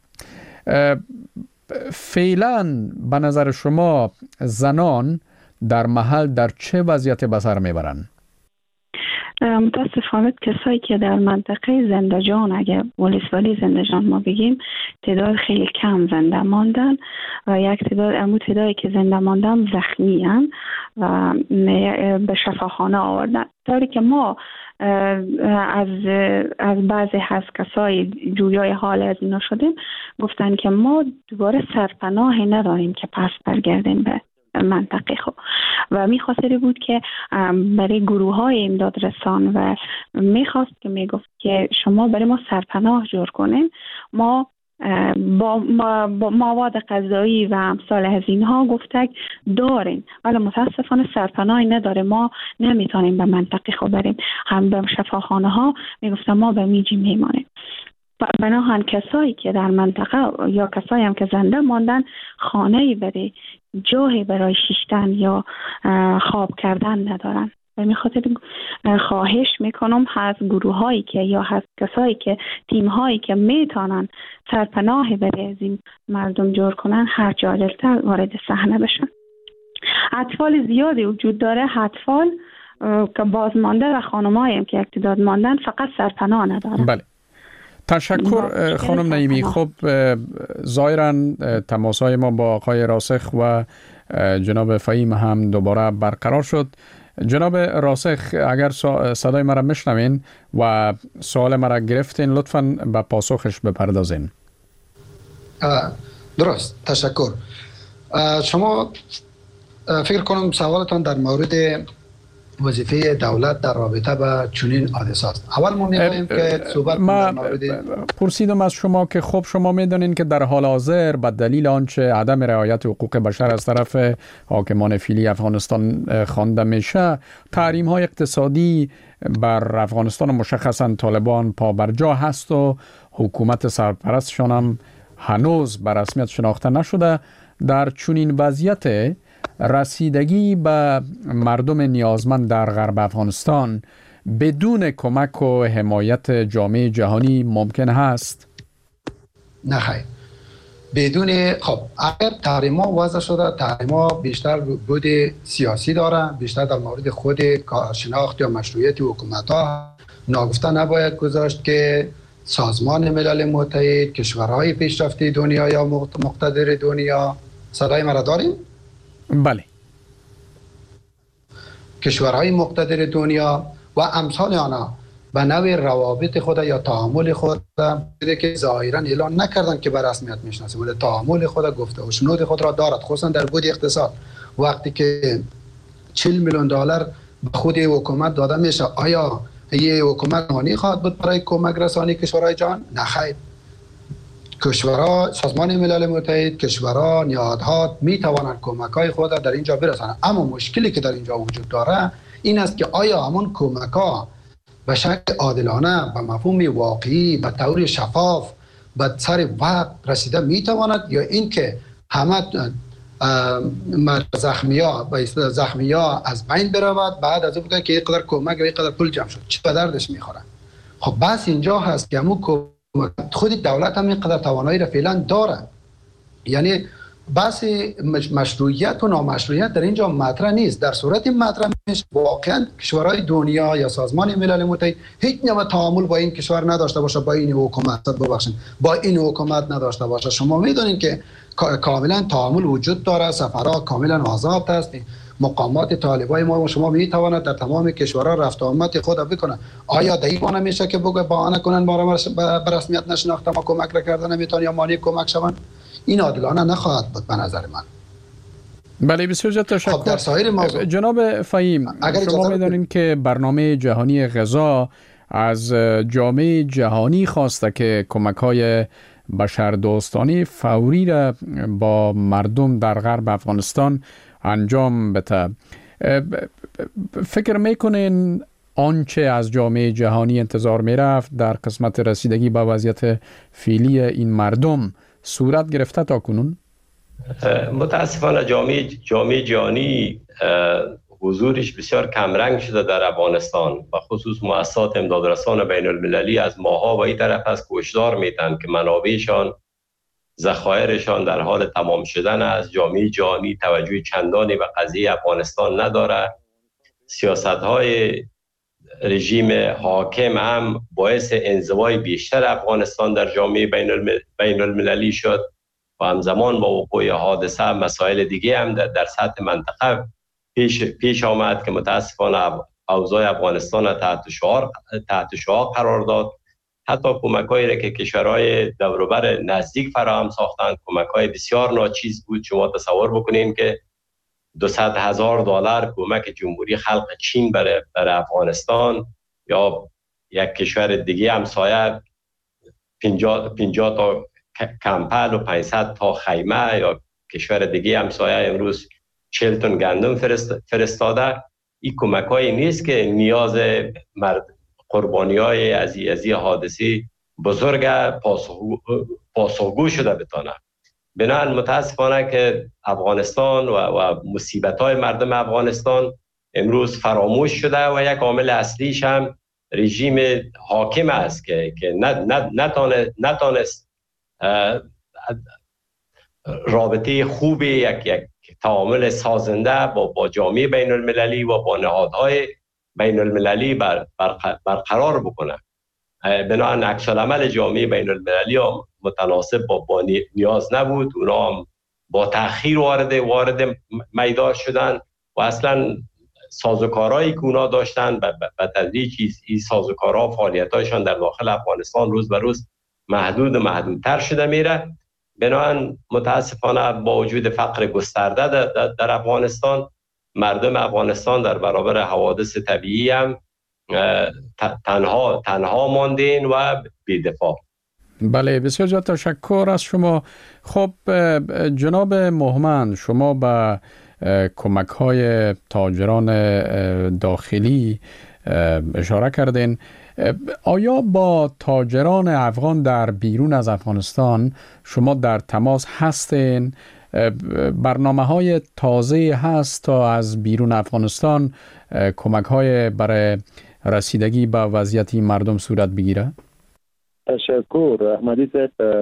S3: فعلا به نظر شما زنان در محل در چه وضعیت به سر میبرند؟
S9: متاسفانه کسایی که در منطقه زندجان، اگر ولسوالی زندجان ما بگیم، تعداد خیلی کم زنده ماندن و یک تعداد امو تعدادی که زنده ماندن زخمی هم و به شفاخانه آوردن. طوری که ما از از بعضی از کسای جویای حال از اینا شدیم گفتن که ما دوباره سرپناهی نداریم که پس برگردیم به منطقه خود و میخواستری بود که برای گروه های امداد رسان و میخواست که میگفت که شما برای ما سرپناه جور کنین. ما با, با مواد غذایی و امثال از اینها گفتک دارین ولی متاسفانه سرپناهی نداره، ما نمیتونیم به منطقه خود بریم. هم به شفاخانه ها میگفتن ما به میجی میمانیم. بناهن کسایی که در منطقه یا کسایی هم که زنده ماندن خانه‌ای برای جایی برای شیشتن یا خواب کردن ندارن. و میخاطر خواهش میکنم از گروه هایی که یا از کسایی که تیم هایی که میتونن سرپناه برای از این مردم جور کنن هر جا عاجلتر وارد صحنه بشن. اطفال زیادی وجود داره، اطفال که بازمانده و خانمایی هم که اقتداد ماندن فقط سرپناه ندارن.
S3: بله. تشکر خانم نعیمی. خب ظاهراً تماس‌های ما با آقای راسخ و جناب فهیم هم دوباره برقرار شد. جناب راسخ اگر صدای مرا میشنوین و سوال مرا گرفتین لطفاً به پاسخش بپردازین.
S7: درست، تشکر. شما فکر کنم سوالتان در مورد وظیفه دولت در رابطه با چنین حادثه است. اول ما می‌خوایم که صحبت
S3: ما
S7: مورد
S3: پرسیدم از شما که خب شما میدونین که در حال حاضر به دلیل آنچه عدم رعایت حقوق بشر از طرف حاکمان فعلی افغانستان خوانده میشه، تحریم های اقتصادی بر افغانستان مشخصا طالبان پابرجا هست و حکومت سرپرستشان هم هنوز به رسمیت شناخته نشده. در چنین وضعیت رسیدگی به مردم نیازمند در غرب افغانستان بدون کمک و حمایت جامعه جهانی ممکن هست؟
S7: نه خیر. بدون خب اگر تحریما وضع شده، تحریما بیشتر بود سیاسی داره، بیشتر در مورد خود شناخت یا مشروعیت حکومت ها ناگفته نباید گذاشت که سازمان ملل متحد، کشورهای پیشرفته دنیا یا مقتدر دنیا، صدای مرا داریم؟
S3: بله.
S7: کشورهای مقتدر دنیا و امثال آنها به نوع روابط خود یا تعامل خود بوده که ظاهرا اعلان نکردن که به رسمیت میشناسیم، ولی تعامل خود گفته و شنود خود را دارد، خصوصا در بود اقتصاد. وقتی که چهل میلیون دلار به خود حکومت داده میشه، آیا یه حکومت مانی خواهد بود برای کمک رسانی کشورهای جهان؟ نه خیر. کشورها، سازمان ملل متحد، کشورها، نهادها می توانند کمک‌های خود در اینجا برسانند. اما مشکلی که در اینجا وجود داره این است که آیا همون کمک‌ها به شکل عادلانه، به مفهوم واقعی، به طور شفاف به سر وقت رسیده می تواند، یا اینکه همه زخمی‌ها و زخمی‌ها از بین برود بعد از اون که اینقدر کمک و اینقدر پول جمع شد چه به دردش می‌خوره؟ خب بس اینجا هست که همون خود دولت هم اینقدر توانایی را فعلا داره. یعنی بحث مشروعیت و نامشروعیت در اینجا مطرح نیست. در صورت مطرح میشه واقعا کشورهای دنیا یا سازمان ملل متحد هیچ نوع تعامل با این کشور نداشته باشه، با این حکومت ببخشید با این حکومت نداشته باشه. شما میدونید که کاملا تعامل وجود داره، سفرها کاملا آزاد است، مقامات طالبای ما و شما میتواند در تمام کشورها رفت آمد خود بکنن. آیا دیوانه میشه که بگه بهانه کنن ما را به رسمیت نشناخته ما کمک را کردن نمیتونن یا مانی کمک شون؟ این عادلانه نخواهد بود به نظر من.
S3: بله بسیار تشکر.
S7: خب در سایر موضوع
S3: جناب فهیم، شما میدونید که برنامه جهانی غذا از جامعه جهانی خواسته که کمک‌های بشردوستانه فوری را با مردم در غرب افغانستان انجام بده. فکر میکنین آنچه از جامعه جهانی انتظار می رفت در قسمت رسیدگی به وضعیت فعلی این مردم صورت گرفته تا کنون؟
S6: متاسفانه جامعه جامعه جهانی حضورش بسیار کمرنگ شده در افغانستان و خصوص مؤسسات امدادرسان بین المللی از ماها و این طرف از هشدار میدن که منابعشان ذخایرشان در حال تمام شدن است. جامعه جهانی توجه چندانی به قضیه افغانستان نداره. سیاست‌های رژیم حاکم هم باعث انزوای بیشتر افغانستان در جامعه بین المللی شد و همزمان با وقوع حادثه مسائل دیگه هم در, در سطح منطقه پیش, پیش آمد که متاسفانه اوضاع افغانستان تحت شعار تحت شعار قرار داد. حتی کمک‌هایی را که کشورهای دور و بر نزدیک فراهم ساختند کمک‌های بسیار ناچیز بود. شما تصور بکنید که دویست هزار دلار کمک جمهوری خلق چین برای برای افغانستان یا یک کشور دیگه همسایه پنجاه تا کمپل و پانصد تا خیمه یا کشور دیگه همسایه امروز چهل تن گندم فرست فرستاده. این کمک‌هایی نیست که نیاز مرد قربانی‌های از این حادثه بزرگ پاسخگو پاسخگو شده بتونه. بنابراین متاسفانه که افغانستان و, و مصیبت‌های مردم افغانستان امروز فراموش شده و یک عامل اصلیش هم رژیم حاکم است که که نتانست نتانست رابطه خوبی یک یک تعامل سازنده با با جامعه بین المللی و با نهادهای بین المللی بر برقرار بکنه. بنابراین عکس العمل جامعه بین المللی هم متناسب با, با نیاز نبود. اونا هم با تأخیر وارد وارد میدان شدن و اصلا سازوکارهایی که اونا داشتن به تدریج این سازوکارها فعالیتاشون در داخل افغانستان روز به روز محدود و محدودتر شده میره. بنابراین متاسفانه با وجود فقر گسترده در, در افغانستان مردم افغانستان در برابر حوادث طبیعی هم تنها تنها ماندین و بی‌دفاع.
S3: بله بسیار زیاد تشکر از شما. خب جناب مهمند، شما به کمک های تاجران داخلی اشاره کردین. آیا با تاجران افغان در بیرون از افغانستان شما در تماس هستین؟ برنامه های تازه هست تا از بیرون افغانستان کمک های برای رسیدگی به وضعیت مردم صورت بگیره؟
S8: تشکر احمدی صاحب.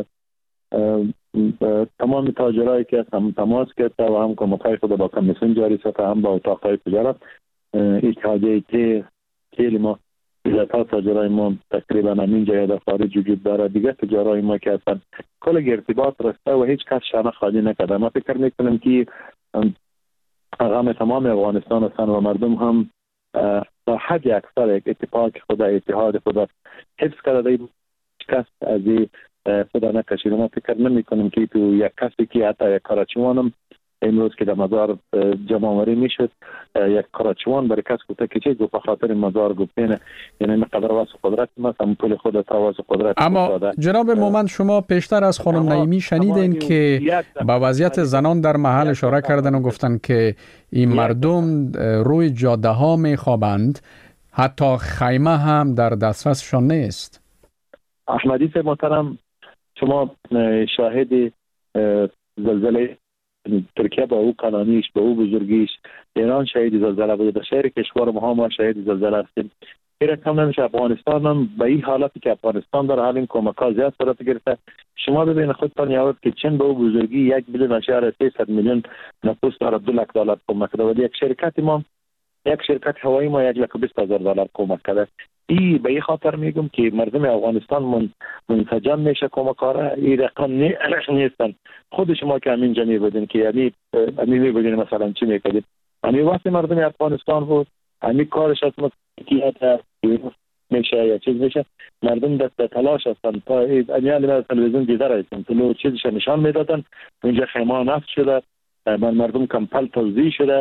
S8: تمام تاجرایی که هم تماس کرده و هم کمک‌های خود با کمیسیون جاری ساخته هم با اتاق‌های تجارت اتحادیه که کلی ما تا تاجرای ما تقریبا همین جای در خارج وجود داره. دیگه تجارای ما که هستن کل ارتباط رسته و هیچ کس شانه خالی نکرده. ما فکر میکنم که غم تمام افغانستان هستن و مردم هم تا حد اکثر یک اتفاق خدا اتحاد خدا حفظ کرده. کس از خدا نکشید. ما فکر نمی کنیم که تو یک کسی که حتی یک کاراچوانم امروز که در مزار جمع آوری میشد یک کاراچوان برای کس گفته که چه گفت به خاطر مزار گفتین یعنی مقدار واسه قدرت ما هم پول خود تا واسه قدرت.
S3: اما جناب مومند شما پیشتر از خانم نعیمی شنیدین که به وضعیت زنان در محل اشاره کردن و گفتن که این مردم روی جاده ها میخوابند، حتی خیمه هم در دسترسشان نیست.
S8: احمدی صاحب محترم، شما شاهد زلزله ترکیه با او قنانیش با او بزرگیش، ایران شاهد زلزله بوده، در شهر کشور ما هم شاهد زلزله هستیم. این رقم نمیشه. افغانستان هم به این حالتی که افغانستان در حال این کمک‌ها زیاد صورت گرفته. شما ببین خودتان یاد که چین به او بزرگی یک میلیون اشاره سیصد میلیون نفوس داره، دو لک دلار کمک داده. یک شرکت ما یک شرکت هوایی ما یک لک و بیست هزار دلار کمک کرده. ای به این خاطر میگم که مردم افغانستان من منسجم میشه کمکاره. این رقم نیستن. خود شما که همین جنی بودین که یعنی همین میبودین مثلا چی میکردید. همین وقتی مردم افغانستان بود همین کارش از مکیت میشه یا چیز میشه مردم دست به تلاش هستن تا امیالی از تلویزیون دیده رایستن تو چیزش نشان میدادن. اونجا خیمه نفت شده، مردم کمپل توزیع شده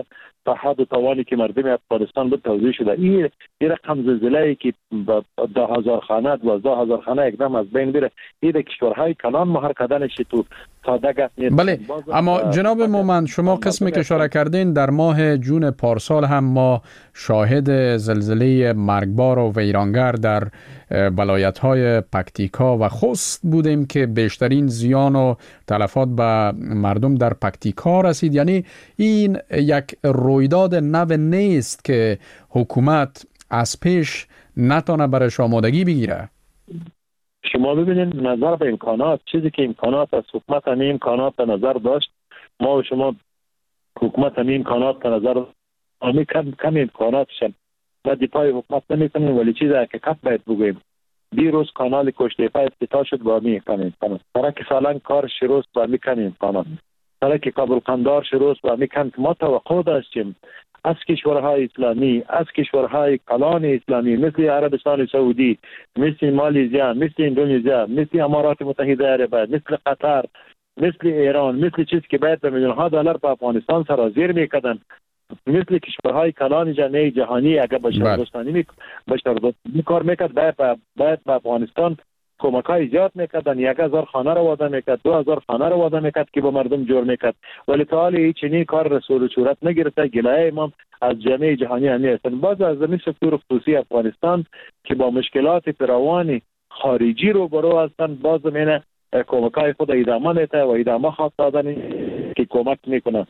S8: تا حد و توانی که مردم افغانستان به توضیح شده. این این رقم زلزله‌ای که ده هزار خانه دوازده هزار خانه اقدام از بین بره، این در کشورهای کلان مهار کردنش تو ساده گپ نیست.
S3: بله، اما جناب مومند، شما قسمی که اشاره کردین در ماه جون پارسال هم ما شاهد زلزله مرگبار و ویرانگر در ولایت‌های پکتیکا و خوست بودیم که بیشترین زیان و تلفات به مردم در پکتیکا رسید. یعنی این یک رویداد نو نیست که حکومت از پیش نتونه برش آمادگی بگیره.
S8: شما ببینید نظر به امکانات، چیزی که امکانات از حکومت همین امکانات به نظر داشت، ما و شما حکومت همین امکانات به نظر همین کم, کم امکاناتشن و دفاع حکومت نمی کنیم، ولی چیزی حقیقت باید بگویم. دیروز کانال کشتیپا افتتاح شد با همین امکانات، سرک سالنگ کار شروع با همین کم امکانات، سرک کابل قندار شروع با همین کم. ما توقع داشتیم از کشورهای اسلامی، از کشورهای کلان اسلامی مثل عربستان سعودی، مثل مالزیا، مثل اندونزیا، مثل امارات متحده عربه، مثل قطر، مثل ایران، مثل چیزی که باید به میلیون ها دلار به افغانستان سرازیر میکردن، مثل کشورهای کلان جامعه جهانی اگر بشر دوستانه می بشر دوستانه کار میکرد، باید باید به افغانستان کمک‌های زیاد میکردن. یک هزار خانه رو وعده میکرد، دو هزار خانه رو وعده میکرد که با مردم جور میکرد، ولی تا حالی چنین کار رسول و صورت نگرفته. گلایه ما از جامعه جهانی همی هستند. باز از زمین سکتور خصوصی افغانستان که با مشکلات فراوان خارجی رو برو هستند، باز زمین کمک‌های خود ادامه میده و ادامه خواهد دادن که کمک میکنه.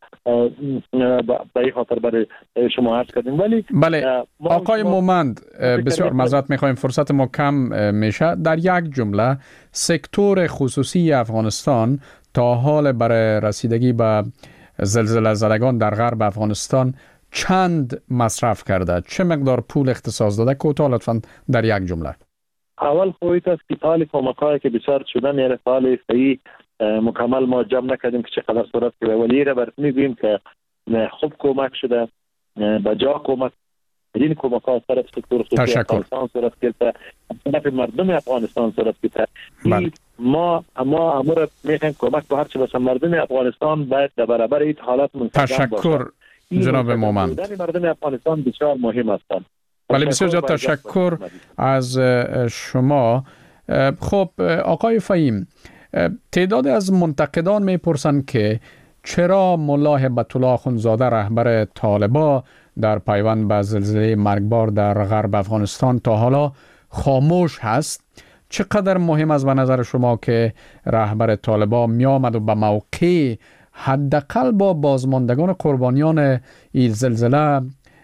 S8: به این خاطر برای شما عرض کردیم. ولی
S3: بله آقای مومند، بسیار معذرت میخوایم، فرصت ما کم میشه. در یک جمله سکتور خصوصی افغانستان تا حال برای رسیدگی به زلزله زدگان در غرب افغانستان چند مصرف کرده؟ چه مقدار پول اختصاص داده؟ کوتاه لطفاً در یک جمله.
S8: اول خویت است که تالی کمک‌هایی که بسیار شده میره تالی صحیح مکمل ما جمع نکردیم که چقدر صورت کرده، ولی را برات میگوییم که خوب کمک شده، با جا کمک این کمک‌ها طرف سکتور خصوصی افغانستان صورت کرده، طرف مردم افغانستان صورت کرده. ما ما امور میخوایم کمک به هر چه بس مردم افغانستان باید در برابر این حالات منسجم باشه.
S3: تشکر جناب مومند.
S8: مردم افغانستان بسیار مهم هستند.
S3: ولی بسیار زیاد تشکر از شما. خب آقای فهیم، تعداد از منتقدان میپرسند که چرا ملا هبت الله اخوندزاده رهبر طالبان در پیوند به زلزله مرگبار در غرب افغانستان تا حالا خاموش هست؟ چقدر مهم است به نظر شما که رهبر طالبان می آمد و به موقع حداقل با بازماندگان قربانیان این زلزله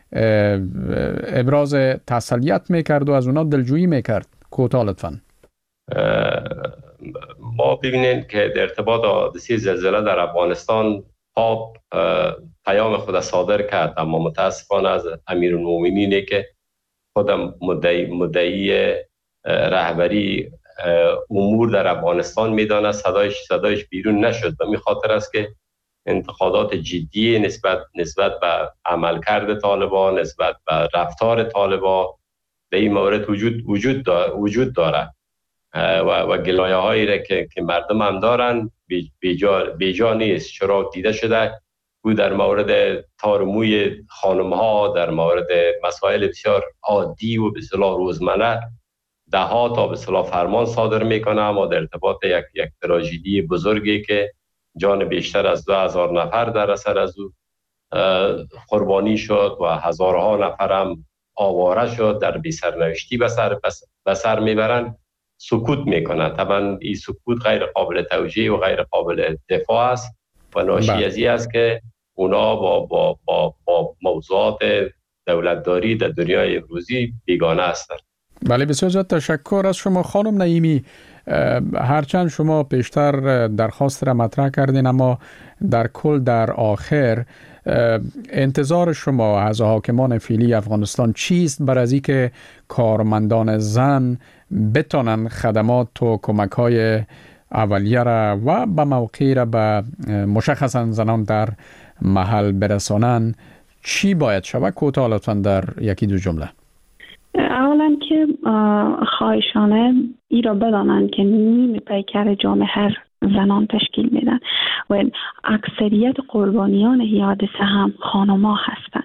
S3: ابراز تسلیت میکرد و از اونا دلجویی میکرد؟ کوتاه لطفاً.
S6: ما ببینید که در ارتباط حادثه زلزله در افغانستان پاپ پیام خود صادر کرد، اما متاسفانه از امیرالمومنینی که خودم مدعی مدعی رهبری امور در افغانستان میداند صدایش صدایش بیرون نشد و می خاطر است که انتقادات جدی نسبت نسبت به عملکرد طالبان، نسبت به رفتار طالبان به این مورد وجود وجود داره وجود داره و و گلایه هایی را که که مردم هم دارن بیجا بیجا نیست. چرا دیده شده او در مورد تارموی خانم ها، در مورد مسائل بسیار عادی و به اصطلاح روزمره ده ها تا به اصطلاح فرمان صادر میکنه، اما در ارتباط یک یک تراژدی بزرگی که جان بیشتر از دو هزار نفر در اثر از او قربانی شد و هزارها نفر هم آواره شد، در بی سرنوشتی به سر به سر میبرند، سکوت میکنه. طبعا این سکوت غیر قابل توجیه و غیر قابل دفاع است و ناشی از این است که اونا با با با با موضوعات دولتداری در دنیای امروزی بیگانه هستند.
S3: بله بسیار زیاد تشکر از شما خانم نعیمی. هرچند شما پیشتر درخواست را مطرح کردین، اما در کل در آخر انتظار شما از حاکمان فعلی افغانستان چیست بر از اینکه کارمندان زن بتونن خدمات و کمک‌های اولیه را و به موقع را به مشخصا زنان در محل برسانن؟ چی باید شود؟ کوتاه لطفاً در یکی دو جمله.
S9: اولا که خواهشانه ای را بدانند که نیم پیکر جامعه هر زنان تشکیل میدن و اکثریت قربانیان این حادثه هم خانم‌ها هستند.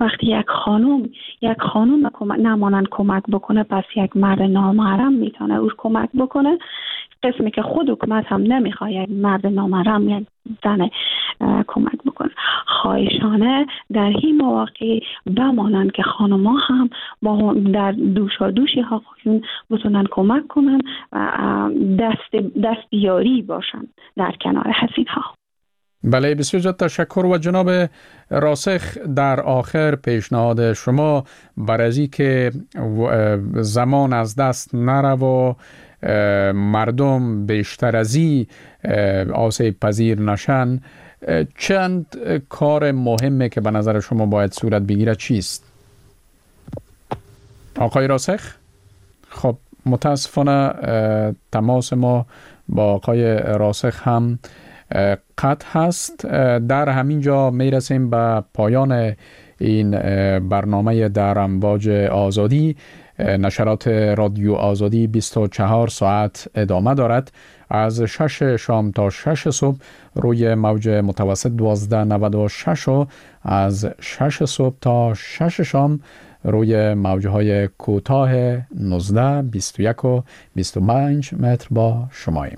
S9: وقتی یک خانم یک خانم نمانند کمک بکنه، پس یک مرد نامحرم میتونه او کمک بکنه. قسمی که خود حکومت هم نمیخواد یک مرد نامحرم یک زن کمک بکنه. خواهشانه در این مواقع بمانند که خانم‌ها هم با در دوشا دوشی ها بتونن کمک کنن و دست دستیاری باشن در کنار حسین ها.
S3: بله، بسیار زیاد تشکر. و جناب راسخ، در آخر پیشنهاد شما برای از این که زمان از دست نره و مردم بیشتر از این آسیب پذیر نشن، چند کار مهمه که به نظر شما باید صورت بگیره چیست؟ آقای راسخ؟ خب متاسفانه تماس ما با آقای راسخ هم قطع هست. در همین جا می رسیم به پایان این برنامه در امواج آزادی. نشرات رادیو آزادی بیست و چهار ساعت ادامه دارد. از شش شام تا شش صبح روی موج متوسط دوازده نود و شش و از شش صبح تا شش شام روی موجهای کوتاه نوزده، بیست و یک و بیست و پنج متر با شماییم.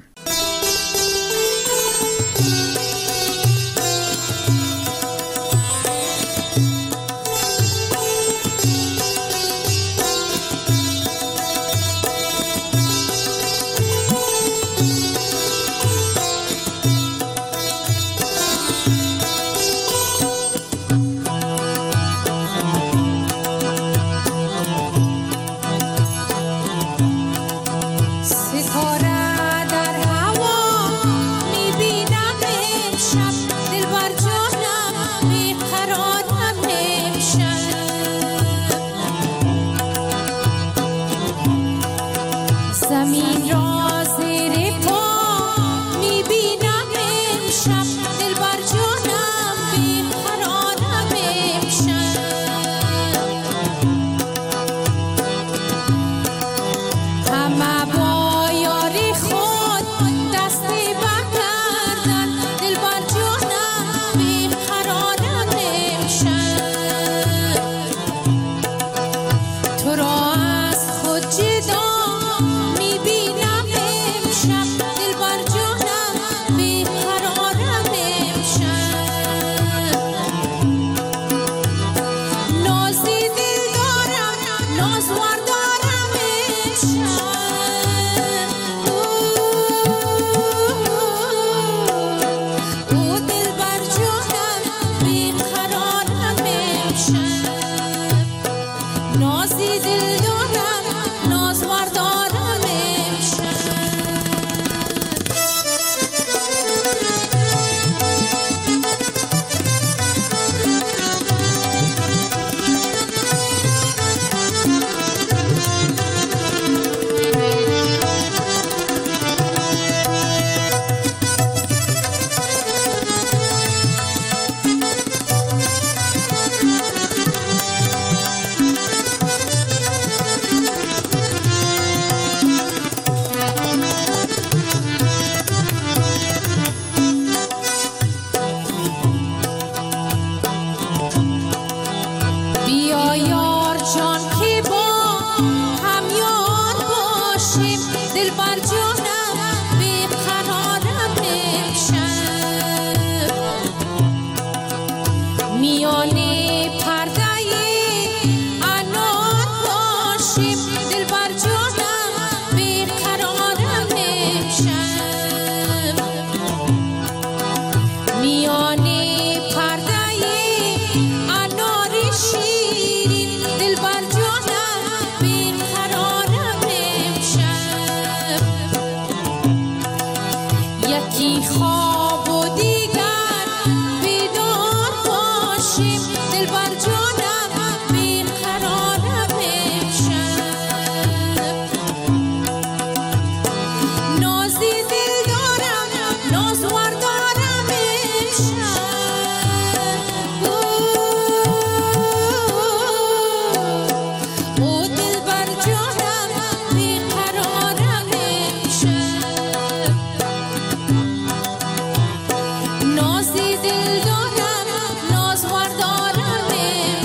S10: نازی دل دارم، ناز وردارم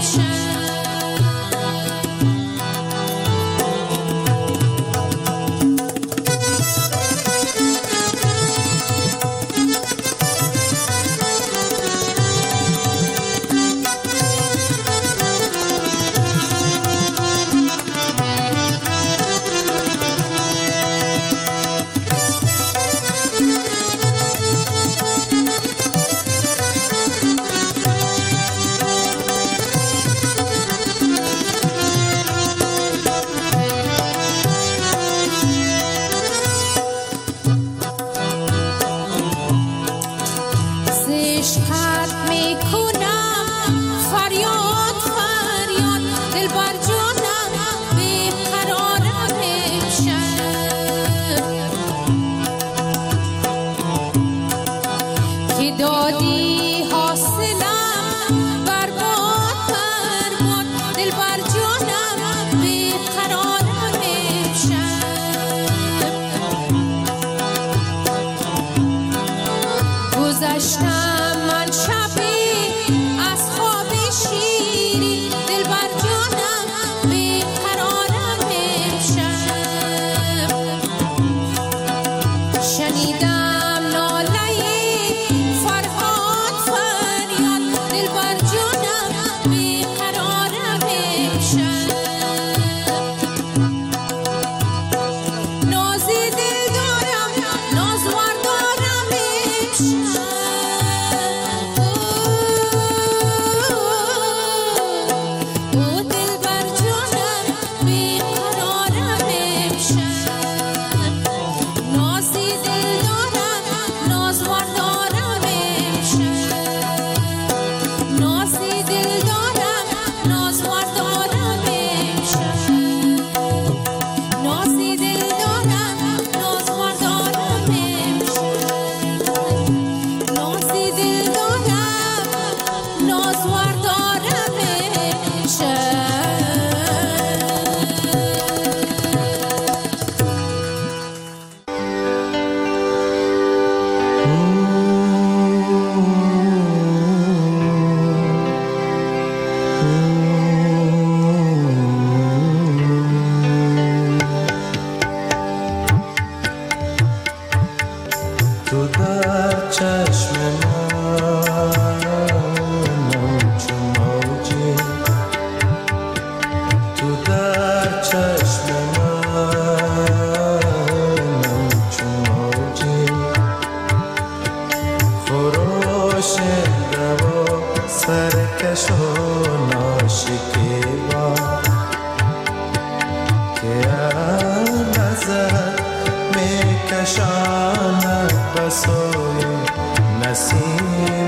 S10: سرکش و ناشکیبا که نظر میکشاند به سوی نسیم